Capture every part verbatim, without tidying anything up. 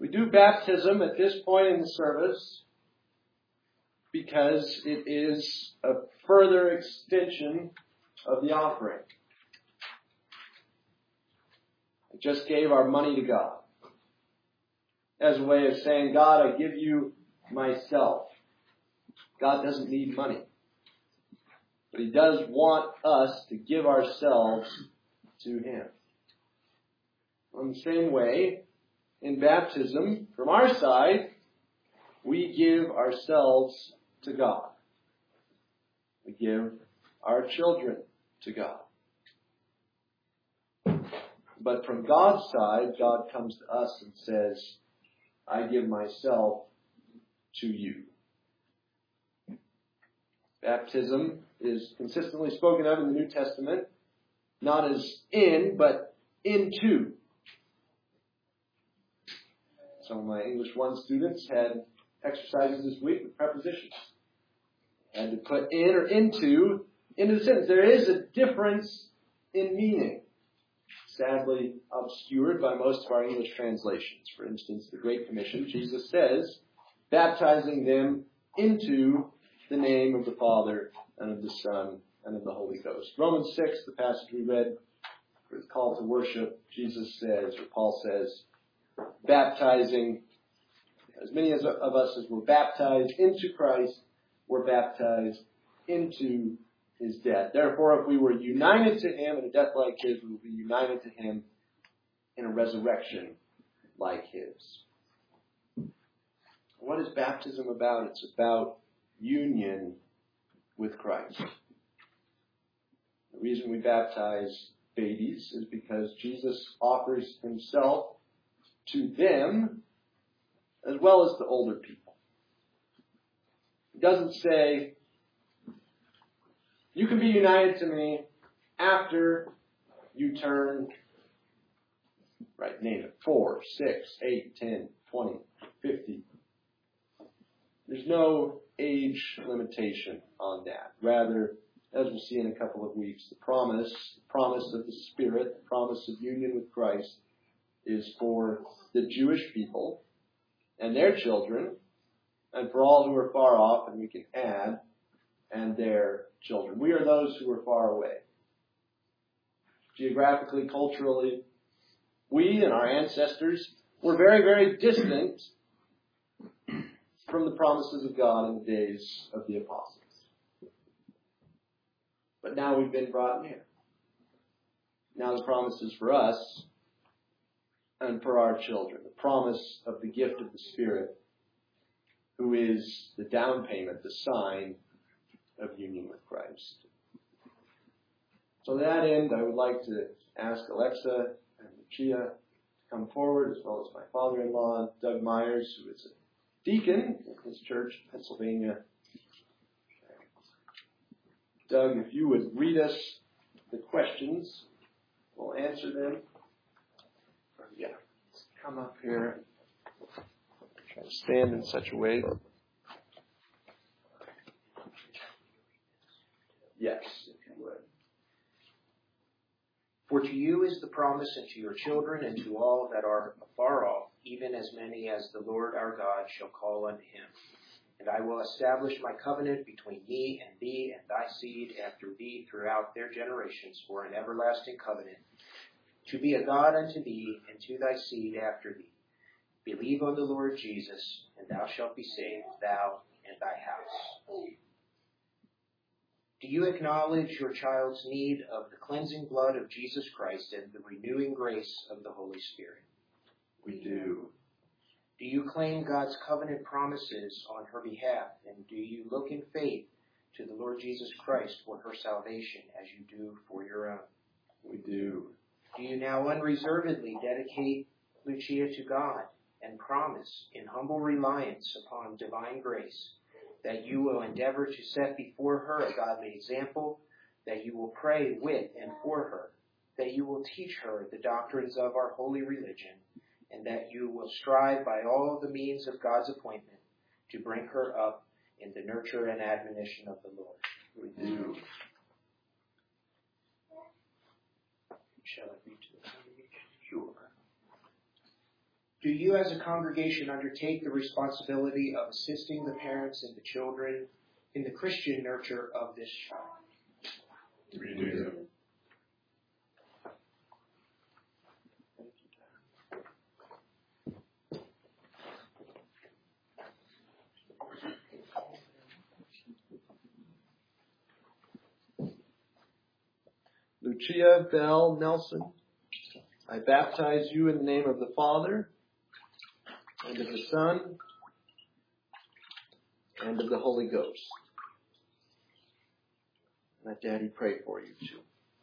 We do baptism at this point in the service because it is a further extension of the offering. We just gave our money to God as a way of saying, God, I give you myself. God doesn't need money. But He does want us to give ourselves to Him. In the same way, in baptism, from our side, we give ourselves to God. We give our children to God. But from God's side, God comes to us and says, I give myself to you. Baptism is consistently spoken of in the New Testament, not as in, but into. Some of my English one students had exercises this week with prepositions. Had to put in or into into the sentence. There is a difference in meaning, sadly obscured by most of our English translations. For instance, the Great Commission, Jesus says, baptizing them into the name of the Father and of the Son and of the Holy Ghost. Romans six, the passage we read, for the call to worship, Jesus says, or Paul says, baptizing as many as of us as were baptized into Christ were baptized into His death. Therefore, if we were united to Him in a death like His, we will be united to Him in a resurrection like His. What is baptism about? It's about union with Christ. The reason we baptize babies is because Jesus offers Himself to them as well as to older people. He doesn't say, you can be united to me after you turn, right, name it, four, six, eight, ten, twenty, fifty. There's no age limitation on that. Rather, as we'll see in a couple of weeks, the promise, the promise of the Spirit, the promise of union with Christ is for the Jewish people and their children, and for all who are far off, and we can add, and their children. We are those who are far away. Geographically, culturally, we and our ancestors were very, very distant from the promises of God in the days of the apostles. But now we've been brought near. Now the promise is for us and for our children. The promise of the gift of the Spirit, who is the down payment, the sign of union with Christ. So to that end, I would like to ask Alexa and Lucia to come forward, as well as my father-in-law, Doug Myers, who is a deacon in his church in Pennsylvania. Doug, if you would read us the questions, we'll answer them. Yeah, let's come up here. Try to stand in such a way. Yes, if you would. For to you is the promise, and to your children, and to all that are afar off, even as many as the Lord our God shall call unto Him. And I will establish my covenant between me and thee and thy seed after thee throughout their generations for an everlasting covenant, to be a God unto thee and to thy seed after thee. Believe on the Lord Jesus, and thou shalt be saved, thou and thy house. Do you acknowledge your child's need of the cleansing blood of Jesus Christ and the renewing grace of the Holy Spirit? We do. Do you claim God's covenant promises on her behalf, and do you look in faith to the Lord Jesus Christ for her salvation as you do for your own? We do. Do you now unreservedly dedicate Lucia to God and promise in humble reliance upon divine grace that you will endeavor to set before her a godly example, that you will pray with and for her, that you will teach her the doctrines of our holy religion, and that you will strive by all the means of God's appointment to bring her up in the nurture and admonition of the Lord? We do. Shall I read to the congregation? Sure. Do you as a congregation undertake the responsibility of assisting the parents and the children in the Christian nurture of this child? We do. Lucia Bell Nelson, I baptize you in the name of the Father, and of the Son, and of the Holy Ghost. Let Daddy pray for you too.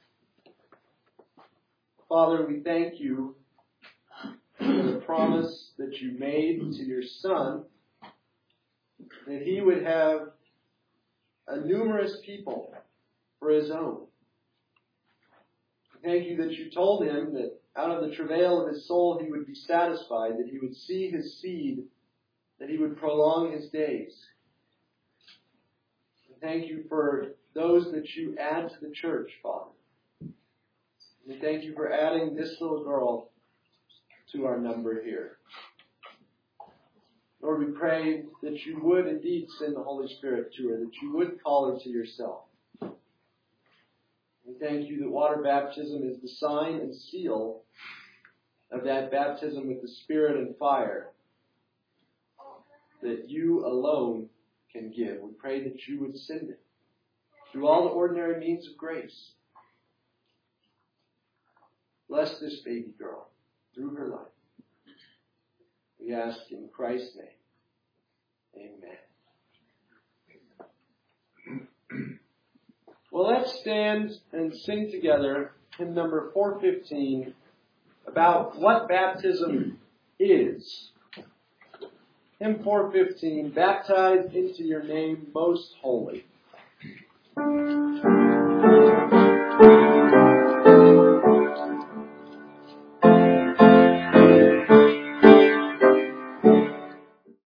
Father, we thank you for the promise that you made to your Son, that he would have a numerous people for his own. Thank you that you told him that out of the travail of his soul he would be satisfied, that he would see his seed, that he would prolong his days. And thank you for those that you add to the church, Father. And thank you for adding this little girl to our number here. Lord, we pray that you would indeed send the Holy Spirit to her, that you would call her to yourself. We thank you that water baptism is the sign and seal of that baptism with the Spirit and fire that you alone can give. We pray that you would send it through all the ordinary means of grace. Bless this baby girl through her life. We ask in Christ's name. Amen. Well, let's stand and sing together hymn number four fifteen about what baptism is. Hymn four fifteen, Baptized into your name most holy.